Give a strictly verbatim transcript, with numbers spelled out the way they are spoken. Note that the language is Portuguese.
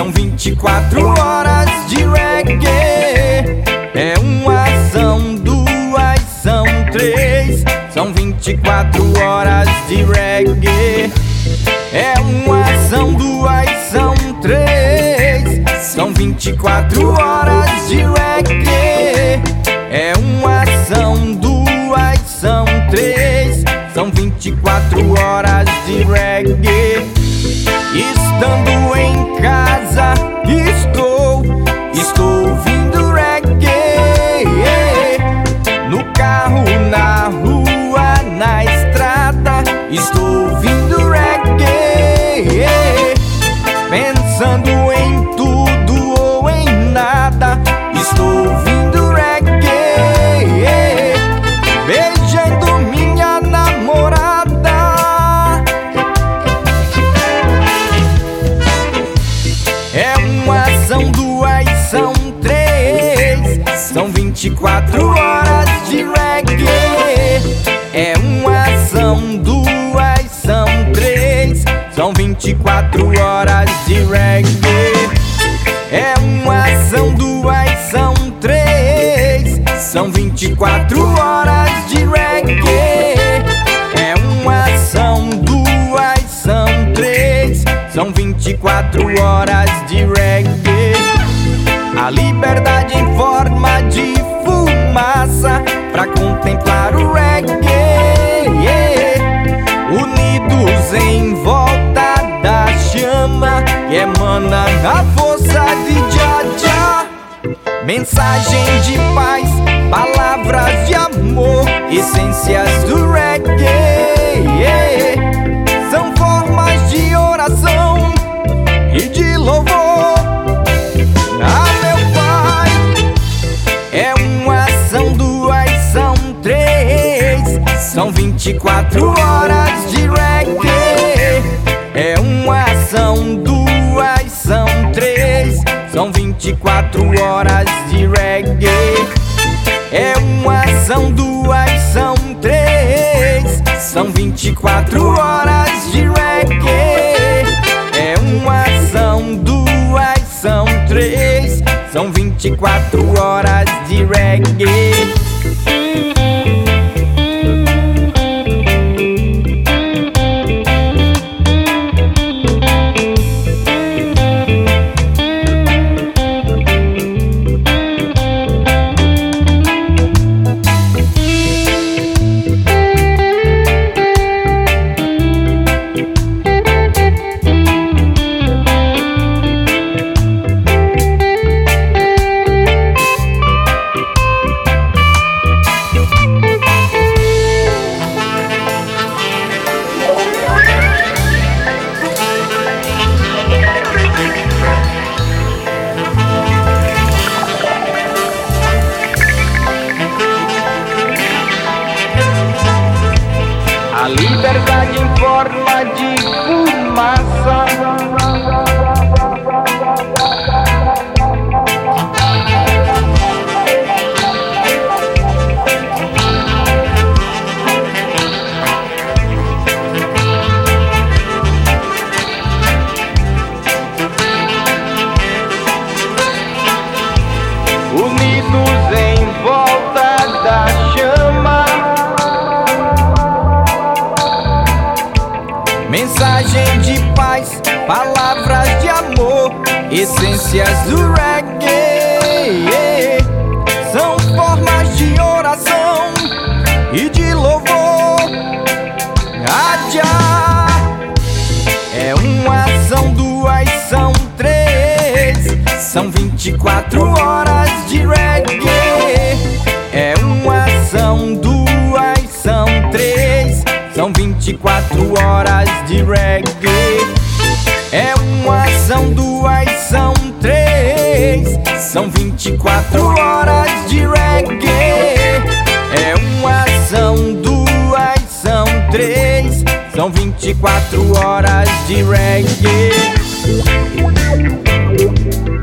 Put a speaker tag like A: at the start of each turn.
A: são vinte e quatro horas de reggae. É uma, são duas, são três, são vinte e quatro horas de reggae. É uma, são duas, são três, são vinte e quatro horas de reggae. É uma, são duas, são três, são vinte e quatro horas de reggae. Estando em casa, estou, estou ouvindo reggae. No carro, na rua, na estrada, estou ouvindo reggae. Pensando em tudo ou em nada, estou ouvindo reggae. Beijando minha namorada. É uma, são duas, são três, são vinte e quatro horas de reggae. É uma, são duas, são três, são vinte e quatro horas de reggae. É uma, são duas, são três, são vinte e quatro horas de reggae. É uma, são duas, são três, são vinte e quatro horas de reggae. A liberdade em forma de fumaça pra contemplar o reggae. Unidos em volta da chama que emana a força de Jah Jah. Mensagem de paz, palavras de amor, essências do reggae. São formas de oração e de louvor a meu Pai. É uma, são duas, são três, são vinte e quatro horas de reggae. É uma, são duas, são três, são vinte e quatro horas de reggae. É uma, são duas, são três, são vinte e quatro horas de reggae. É uma, são duas, são três, são vinte e quatro horas de reggae. A liberdade em forma de fumaça. Unidos em volta da chama. Mensagem de paz, palavras de amor, essências do reggae. São formas de oração e de louvor a Jah. É uma, são duas, são três, são vinte e quatro horas de reggae. É uma, são duas, são três, são vinte e quatro horas de reggae. É uma, são duas, são três, são vinte e quatro horas de reggae. É uma, são duas, são três, são vinte e quatro horas de reggae.